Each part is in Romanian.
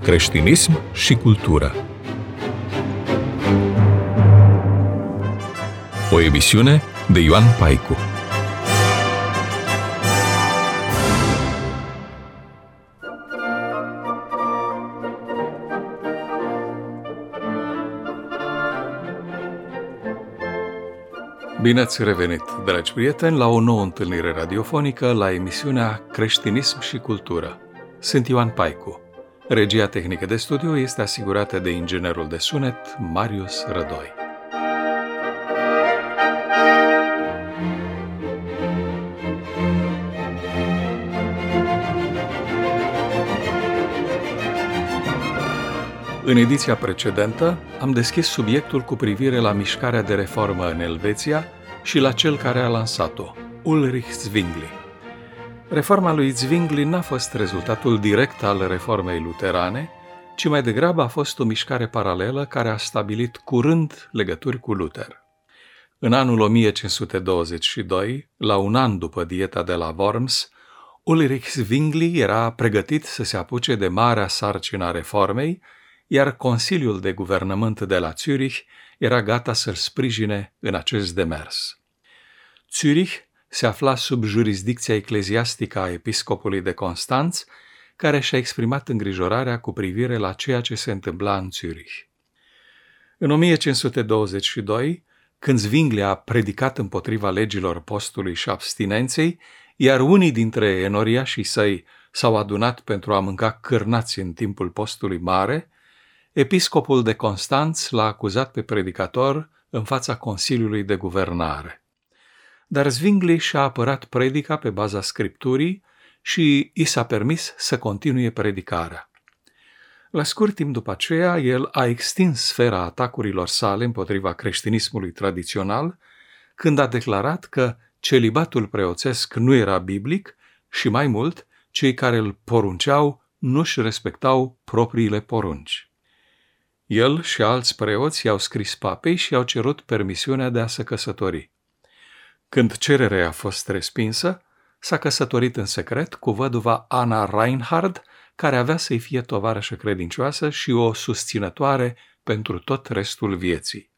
creștinism și cultură. O emisiune de Ioan Paicu. Bine ați revenit, dragi prieteni, la o nouă întâlnire radiofonică la emisiunea Creștinism și cultură. Sunt Ioan Paicu. Regia tehnică de studio este asigurată de inginerul de sunet Marius Rădoi. În ediția precedentă am deschis subiectul cu privire la mișcarea de reformă în Elveția și la cel care a lansat-o, Ulrich Zwingli. Reforma lui Zwingli n-a fost rezultatul direct al reformei luterane, ci mai degrabă a fost o mișcare paralelă care a stabilit curând legături cu Luther. În anul 1522, la un an după dieta de la Worms, Ulrich Zwingli era pregătit să se apuce de marea sarcină a reformei, iar Consiliul de Guvernământ de la Zürich era gata să-l sprijine în acest demers. Zürich se afla sub jurisdicția ecleziastică a episcopului de Constanț, care și-a exprimat îngrijorarea cu privire la ceea ce se întâmpla în Zürich. În 1522, când Zwingli a predicat împotriva legilor postului și abstinenței, iar unii dintre enoriașii săi s-au adunat pentru a mânca cârnați în timpul postului mare, episcopul de Constanț l-a acuzat pe predicator în fața Consiliului de Guvernare. Dar Zwingli și-a apărat predica pe baza Scripturii și i s-a permis să continue predicarea. La scurt timp după aceea, el a extins sfera atacurilor sale împotriva creștinismului tradițional, când a declarat că celibatul preoțesc nu era biblic și, mai mult, cei care îl porunceau nu-și respectau propriile porunci. El și alți preoți i-au scris papei și i-au cerut permisiunea de a se căsători. Când cererea a fost respinsă, s-a căsătorit în secret cu văduva Anna Reinhard, care avea să-i fie tovarășă credincioasă și o susținătoare pentru tot restul vieții.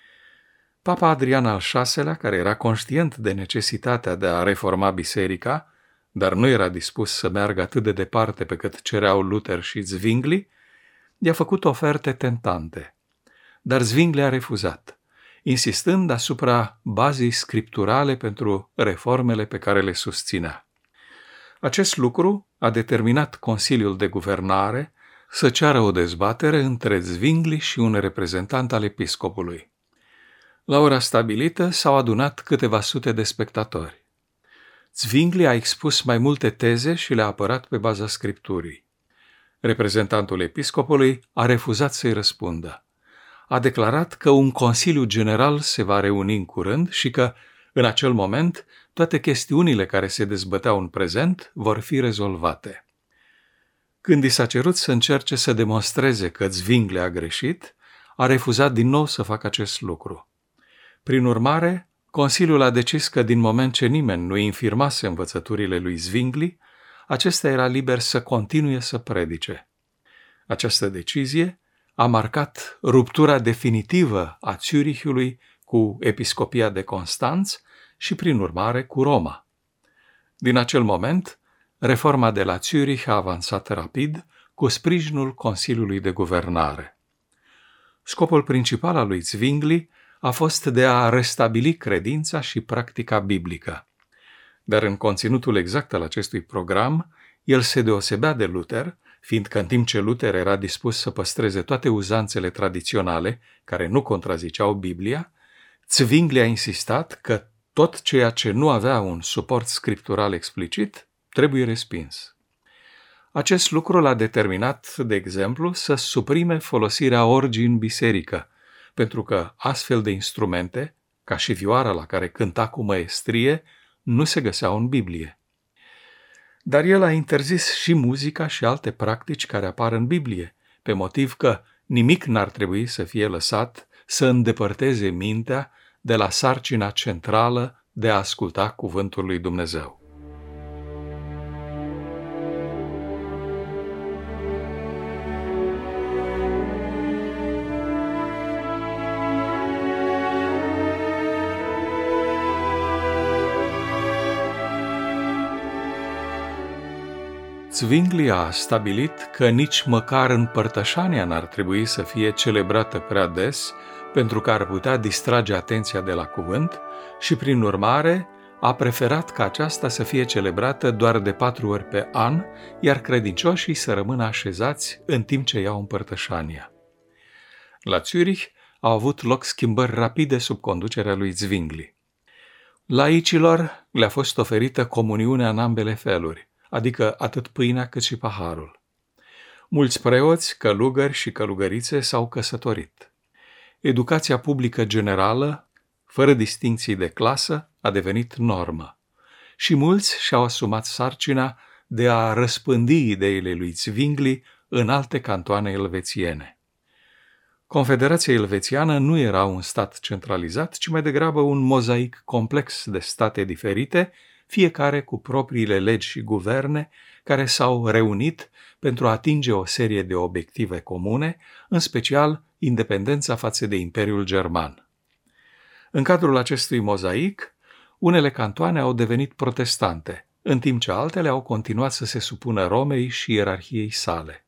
Papa Adrian al VI-lea, care era conștient de necesitatea de a reforma biserica, dar nu era dispus să meargă atât de departe pe cât cereau Luther și Zwingli, i-a făcut oferte tentante. Dar Zwingli a refuzat, insistând asupra bazei scripturale pentru reformele pe care le susținea. Acest lucru a determinat Consiliul de Guvernare să ceară o dezbatere între Zwingli și un reprezentant al episcopului. La ora stabilită s-au adunat câteva sute de spectatori. Zwingli a expus mai multe teze și le-a apărat pe baza Scripturii. Reprezentantul episcopului a refuzat să-i răspundă. A declarat că un consiliu general se va reuni în curând și că, în acel moment, toate chestiunile care se dezbăteau în prezent vor fi rezolvate. Când i s-a cerut să încerce să demonstreze că Zwingli a greșit, a refuzat din nou să facă acest lucru. Prin urmare, Consiliul a decis că din moment ce nimeni nu infirmase învățăturile lui Zwingli, acesta era liber să continue să predice. Această decizie a marcat ruptura definitivă a Zürichului cu episcopia de Constanț și, prin urmare, cu Roma. Din acel moment, reforma de la Zürich a avansat rapid cu sprijinul Consiliului de Guvernare. Scopul principal al lui Zwingli a fost de a restabili credința și practica biblică. Dar în conținutul exact al acestui program, el se deosebea de Luther, fiindcă în timp ce Luther era dispus să păstreze toate uzanțele tradiționale, care nu contraziceau Biblia, Zwingli a insistat că tot ceea ce nu avea un suport scriptural explicit trebuie respins. Acest lucru l-a determinat, de exemplu, să suprime folosirea orgii în biserică, pentru că astfel de instrumente, ca și vioara la care cânta cu măestrie, nu se găseau în Biblie. Dar el a interzis și muzica și alte practici care apar în Biblie, pe motiv că nimic n-ar trebui să fie lăsat să îndepărteze mintea de la sarcina centrală de a asculta cuvântul lui Dumnezeu. Zwingli a stabilit că nici măcar împărtășania n-ar trebui să fie celebrată prea des, pentru că ar putea distrage atenția de la cuvânt și, prin urmare, a preferat ca aceasta să fie celebrată doar de 4 ori pe an, iar credincioșii să rămână așezați în timp ce iau împărtășania. La Zürich au avut loc schimbări rapide sub conducerea lui Zwingli. Laicilor le-a fost oferită comuniunea în ambele feluri, adică atât pâinea cât și paharul. Mulți preoți, călugări și călugărițe s-au căsătorit. Educația publică generală, fără distincții de clasă, a devenit normă. Și mulți și-au asumat sarcina de a răspândi ideile lui Zwingli în alte cantoane elvețiene. Confederația Elvețiană nu era un stat centralizat, ci mai degrabă un mozaic complex de state diferite, fiecare cu propriile legi și guverne, care s-au reunit pentru a atinge o serie de obiective comune, în special independența față de Imperiul German. În cadrul acestui mozaic, unele cantoane au devenit protestante, în timp ce altele au continuat să se supună Romei și ierarhiei sale.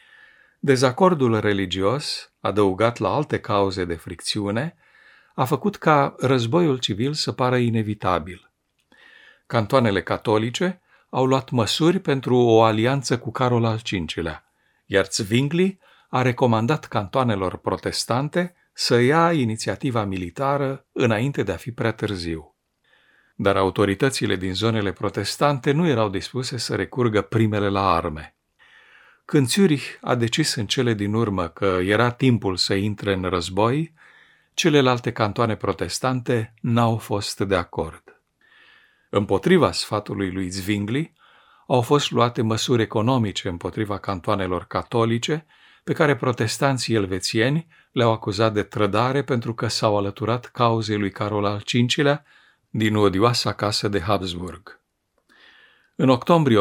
Dezacordul religios, adăugat la alte cauze de fricțiune, a făcut ca războiul civil să pară inevitabil. Cantoanele catolice au luat măsuri pentru o alianță cu Carol al V-lea, iar Zwingli a recomandat cantoanelor protestante să ia inițiativa militară înainte de a fi prea târziu. Dar autoritățile din zonele protestante nu erau dispuse să recurgă primele la arme. Când Zürich a decis în cele din urmă că era timpul să intre în război, celelalte cantoane protestante n-au fost de acord. Împotriva sfatului lui Zwingli, au fost luate măsuri economice împotriva cantoanelor catolice, pe care protestanții elvețieni le-au acuzat de trădare pentru că s-au alăturat cauzei lui Carol al V-lea din odioasa casă de Habsburg. În octombrie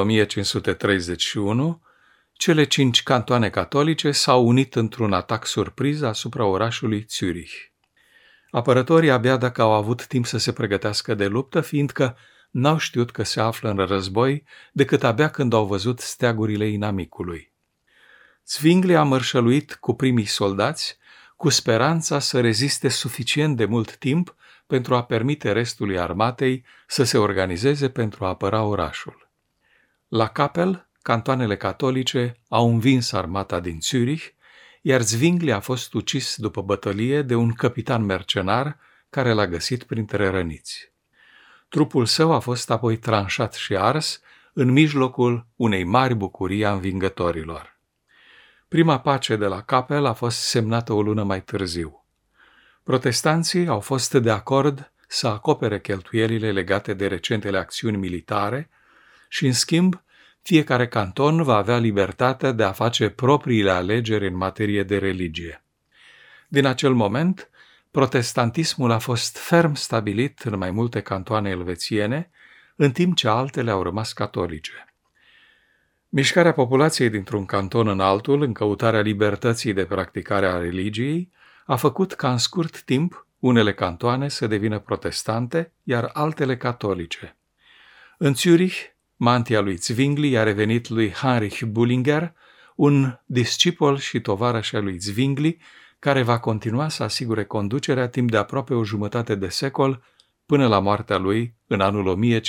1531, cele 5 cantoane catolice s-au unit într-un atac surpriză asupra orașului Zürich. Apărătorii abia dacă au avut timp să se pregătească de luptă, fiindcă n-au știut că se află în război decât abia când au văzut steagurile inamicului. Zwingli a mărșăluit cu primii soldați, cu speranța să reziste suficient de mult timp pentru a permite restului armatei să se organizeze pentru a apăra orașul. La Kappel, cantoanele catolice au învins armata din Zürich, iar Zwingli a fost ucis după bătălie de un capitan mercenar care l-a găsit printre răniți. Trupul său a fost apoi tranșat și ars în mijlocul unei mari bucurii a învingătorilor. Prima pace de la Kappel a fost semnată o lună mai târziu. Protestanții au fost de acord să acopere cheltuielile legate de recentele acțiuni militare și, în schimb, fiecare canton va avea libertatea de a face propriile alegeri în materie de religie. Din acel moment, protestantismul a fost ferm stabilit în mai multe cantoane elvețiene, în timp ce altele au rămas catolice. Mișcarea populației dintr-un canton în altul, în căutarea libertății de practicare a religiei, a făcut ca în scurt timp unele cantoane să devină protestante, iar altele catolice. În Zürich, mantia lui Zwingli a revenit lui Heinrich Bullinger, un discipol și tovarăș al lui Zwingli, care va continua să asigure conducerea timp de aproape o jumătate de secol, până la moartea lui în anul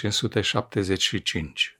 1575.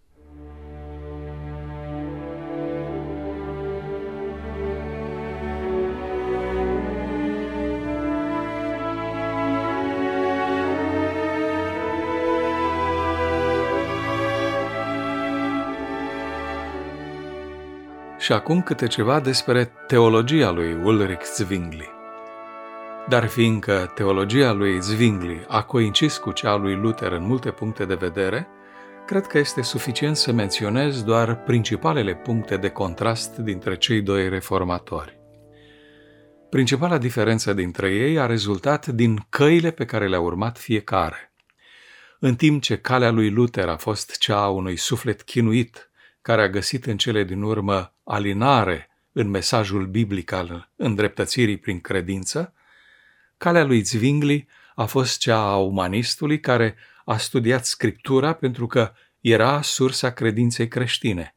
Și acum câte ceva despre teologia lui Ulrich Zwingli. Dar fiindcă teologia lui Zwingli a coincis cu cea a lui Luther în multe puncte de vedere, cred că este suficient să menționez doar principalele puncte de contrast dintre cei doi reformatori. Principala diferență dintre ei a rezultat din căile pe care le-a urmat fiecare. În timp ce calea lui Luther a fost cea a unui suflet chinuit, care a găsit în cele din urmă alinare în mesajul biblic al îndreptățirii prin credință, calea lui Zwingli a fost cea a umanistului care a studiat Scriptura pentru că era sursa credinței creștine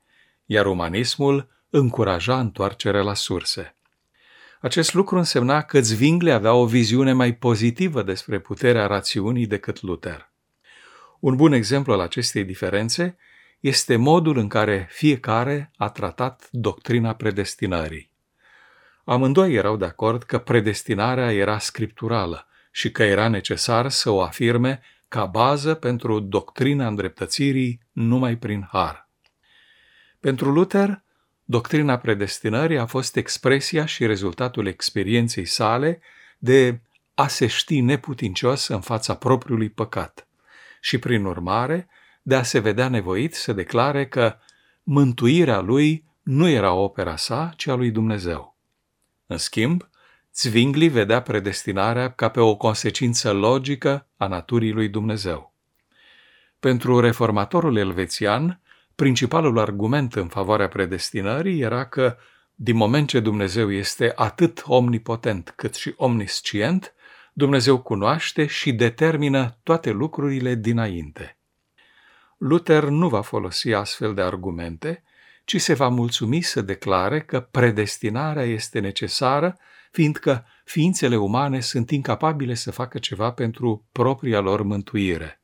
iar umanismul încuraja întoarcerea la surse. Acest lucru însemna că Zwingli avea o viziune mai pozitivă despre puterea rațiunii decât Luther. Un bun exemplu al acestei diferențe este modul în care fiecare a tratat doctrina predestinării. Amândoi erau de acord că predestinarea era scripturală și că era necesar să o afirme ca bază pentru doctrina îndreptățirii numai prin har. Pentru Luther, doctrina predestinării a fost expresia și rezultatul experienței sale de a se ști neputincios în fața propriului păcat și, prin urmare, de a se vedea nevoit să declare că mântuirea lui nu era opera sa, ci a lui Dumnezeu. În schimb, Zwingli vedea predestinarea ca pe o consecință logică a naturii lui Dumnezeu. Pentru reformatorul elvețian, principalul argument în favoarea predestinării era că, din moment ce Dumnezeu este atât omnipotent cât și omniscient, Dumnezeu cunoaște și determină toate lucrurile dinainte. Luther nu va folosi astfel de argumente, ci se va mulțumi să declare că predestinarea este necesară, fiindcă ființele umane sunt incapabile să facă ceva pentru propria lor mântuire.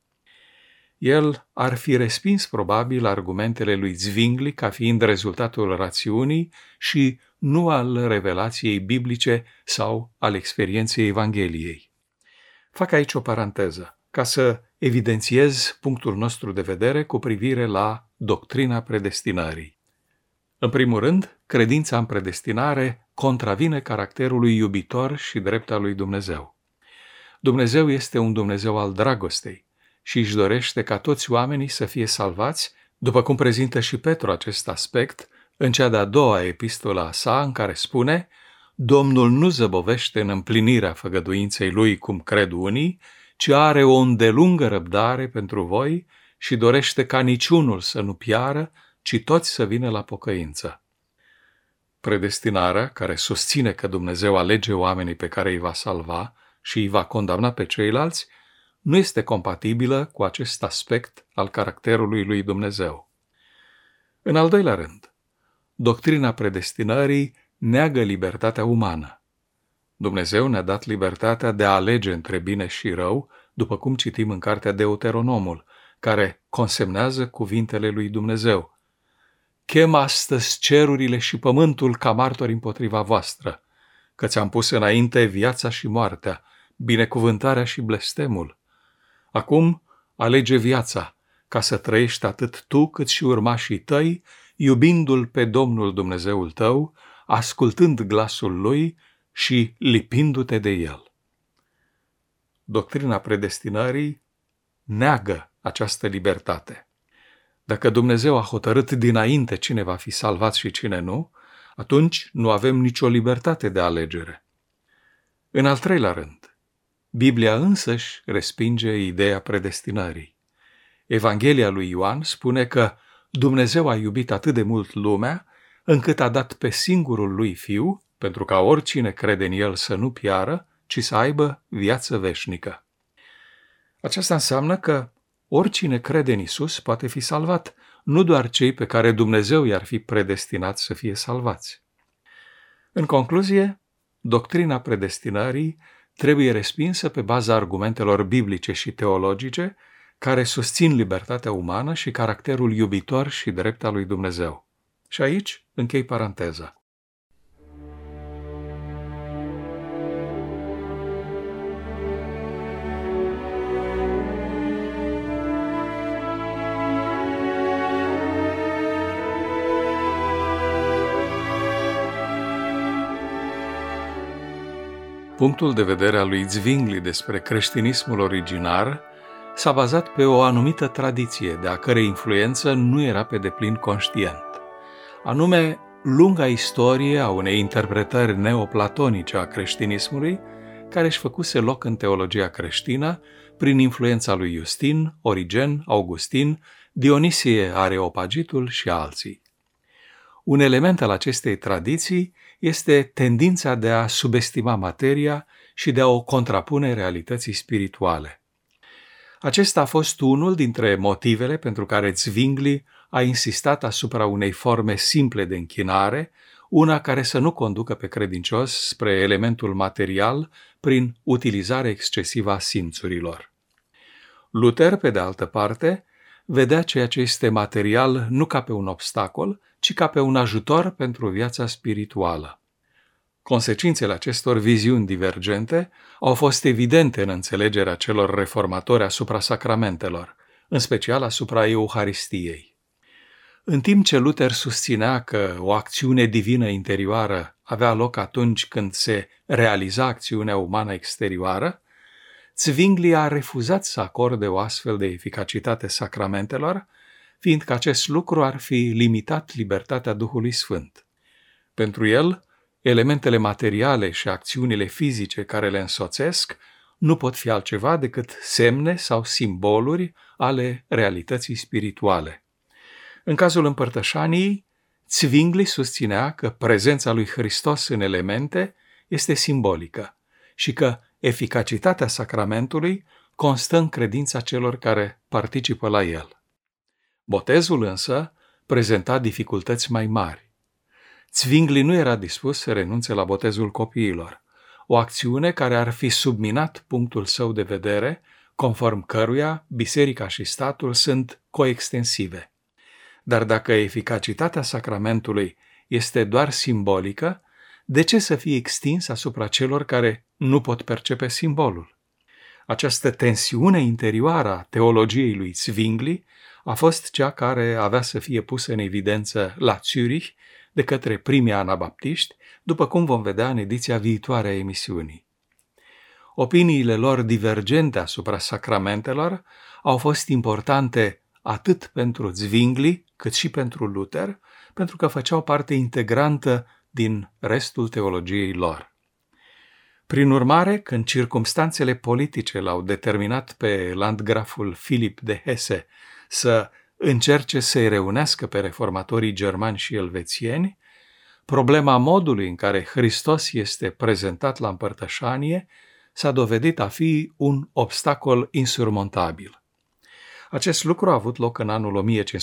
El ar fi respins probabil argumentele lui Zwingli ca fiind rezultatul rațiunii și nu al revelației biblice sau al experienței Evangheliei. Fac aici o paranteză, ca să evidențiez punctul nostru de vedere cu privire la doctrina predestinării. În primul rând, credința în predestinare contravine caracterului iubitor și drept al lui Dumnezeu. Dumnezeu este un Dumnezeu al dragostei și își dorește ca toți oamenii să fie salvați, după cum prezintă și Petru acest aspect în cea de-a doua epistolă a sa, în care spune: Domnul nu zăbovește în împlinirea făgăduinței lui, cum cred unii, ci are o îndelungă răbdare pentru voi și dorește ca niciunul să nu piară, ci toți să vină la pocăință. Predestinarea, care susține că Dumnezeu alege oamenii pe care îi va salva și îi va condamna pe ceilalți, nu este compatibilă cu acest aspect al caracterului lui Dumnezeu. În al doilea rând, doctrina predestinării neagă libertatea umană. Dumnezeu ne-a dat libertatea de a alege între bine și rău, după cum citim în cartea Deuteronomul, care consemnează cuvintele lui Dumnezeu: Chem astăzi cerurile și pământul ca martori împotriva voastră, că ți-am pus înainte viața și moartea, binecuvântarea și blestemul. Acum alege viața, ca să trăiești atât tu cât și urmașii tăi, iubindu-L pe Domnul Dumnezeul tău, ascultând glasul Lui și lipindu-te de El. Doctrina predestinării neagă această libertate. Dacă Dumnezeu a hotărât dinainte cine va fi salvat și cine nu, atunci nu avem nicio libertate de alegere. În al treilea rând, Biblia însăși respinge ideea predestinării. Evanghelia lui Ioan spune că Dumnezeu a iubit atât de mult lumea, încât a dat pe singurul lui Fiu, pentru ca oricine crede în El să nu piară, ci să aibă viață veșnică. Aceasta înseamnă că oricine crede în Isus poate fi salvat, nu doar cei pe care Dumnezeu i-ar fi predestinat să fie salvați. În concluzie, doctrina predestinării trebuie respinsă pe baza argumentelor biblice și teologice care susțin libertatea umană și caracterul iubitor și drept al lui Dumnezeu. Și aici închei paranteza. Punctul de vedere al lui Zwingli despre creștinismul originar s-a bazat pe o anumită tradiție, de a cărei influență nu era pe deplin conștient, anume lunga istorie a unei interpretări neoplatonice a creștinismului, care își făcuse loc în teologia creștină prin influența lui Iustin, Origen, Augustin, Dionisie Areopagitul și alții. Un element al acestei tradiții este tendința de a subestima materia și de a o contrapune realității spirituale. Acesta a fost unul dintre motivele pentru care Zwingli a insistat asupra unei forme simple de închinare, una care să nu conducă pe credincios spre elementul material prin utilizarea excesivă a simțurilor. Luther, pe de altă parte, vedea ceea ce este material nu ca pe un obstacol, ci ca pe un ajutor pentru viața spirituală. Consecințele acestor viziuni divergente au fost evidente în înțelegerea celor reformatori asupra sacramentelor, în special asupra Euharistiei. În timp ce Luther susținea că o acțiune divină interioară avea loc atunci când se realiza acțiunea umană exterioară, Zwingli a refuzat să acorde o astfel de eficacitate sacramentelor, fiindcă acest lucru ar fi limitat libertatea Duhului Sfânt. Pentru el, elementele materiale și acțiunile fizice care le însoțesc nu pot fi altceva decât semne sau simboluri ale realității spirituale. În cazul împărtășaniei, Zwingli susținea că prezența lui Hristos în elemente este simbolică și că eficacitatea sacramentului constă în credința celor care participă la el. Botezul însă prezenta dificultăți mai mari. Zwingli nu era dispus să renunțe la botezul copiilor, o acțiune care ar fi subminat punctul său de vedere, conform căruia biserica și statul sunt coextensive. Dar dacă eficacitatea sacramentului este doar simbolică, de ce să fie extins asupra celor care nu pot percepe simbolul? Această tensiune interioară a teologiei lui Zwingli a fost cea care avea să fie pusă în evidență la Zürich de către primii anabaptiști, după cum vom vedea în ediția viitoare a emisiunii. Opiniile lor divergente asupra sacramentelor au fost importante atât pentru Zwingli cât și pentru Luther, pentru că făceau parte integrantă din restul teologiei lor. Prin urmare, când circumstanțele politice l-au determinat pe landgraful Philipp de Hesse să încerce să-i reunească pe reformatorii germani și elvețieni, problema modului în care Hristos este prezentat la împărtășanie s-a dovedit a fi un obstacol insurmontabil. Acest lucru a avut loc în anul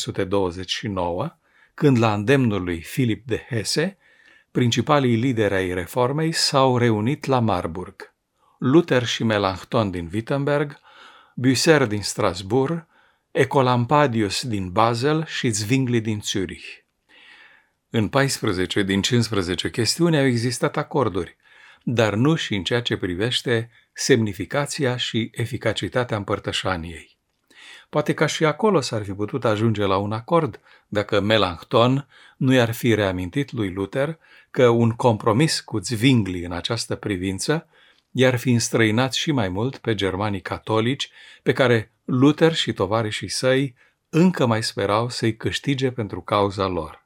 1529, când la îndemnul lui Philipp de Hesse, principalii lideri ai reformei s-au reunit la Marburg. Luther și Melanchthon din Wittenberg, Bucer din Strasbourg, Ecolampadius din Basel și Zwingli din Zürich. În 14 din 15 chestiuni au existat acorduri, dar nu și în ceea ce privește semnificația și eficacitatea împărtășaniei. Poate că și acolo s-ar fi putut ajunge la un acord dacă Melanchthon nu i-ar fi reamintit lui Luther că un compromis cu Zwingli în această privință i-ar fi înstrăinat și mai mult pe germanii catolici, pe care Luther și tovarășii săi încă mai sperau să-i câștige pentru cauza lor.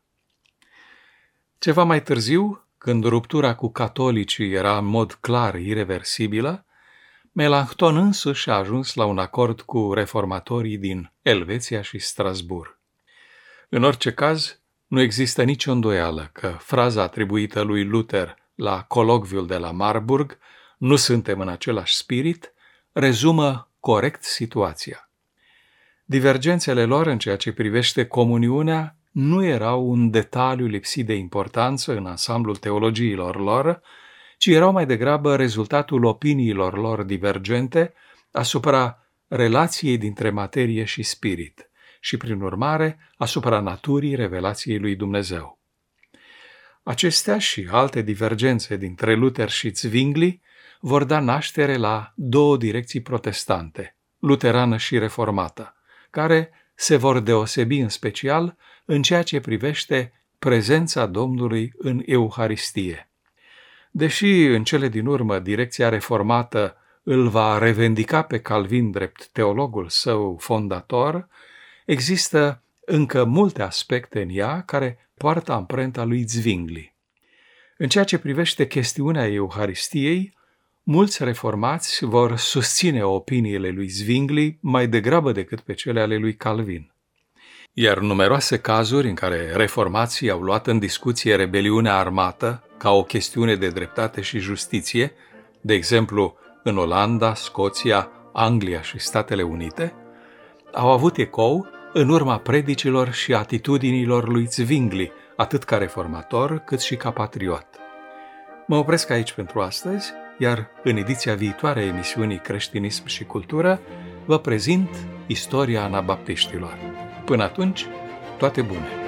Ceva mai târziu, când ruptura cu catolicii era în mod clar ireversibilă, Melanchthon însuși a ajuns la un acord cu reformatorii din Elveția și Strasbourg. În orice caz, nu există nicio îndoială că fraza atribuită lui Luther la colocviul de la Marburg, "Nu suntem în același spirit", rezumă corect situația. Divergențele lor în ceea ce privește comuniunea nu erau un detaliu lipsit de importanță în ansamblul teologiilor lor, ci erau mai degrabă rezultatul opiniilor lor divergente asupra relației dintre materie și spirit și, prin urmare, asupra naturii revelației lui Dumnezeu. Acestea și alte divergențe dintre Luther și Zwingli vor da naștere la două direcții protestante, luterană și reformată, care se vor deosebi în special în ceea ce privește prezența Domnului în Euharistie. Deși în cele din urmă direcția reformată îl va revendica pe Calvin drept teologul său fondator, există încă multe aspecte în ea care poartă amprenta lui Zwingli. În ceea ce privește chestiunea Euharistiei, mulți reformați vor susține opiniile lui Zwingli mai degrabă decât pe cele ale lui Calvin. Iar numeroase cazuri în care reformații au luat în discuție rebeliunea armată ca o chestiune de dreptate și justiție, de exemplu în Olanda, Scoția, Anglia și Statele Unite, au avut ecou în urma predicilor și atitudinilor lui Zwingli, atât ca reformator cât și ca patriot. Mă opresc aici pentru astăzi, iar în ediția viitoare a emisiunii Creștinism și Cultură vă prezint istoria anabaptiștilor. Până atunci, toate bune!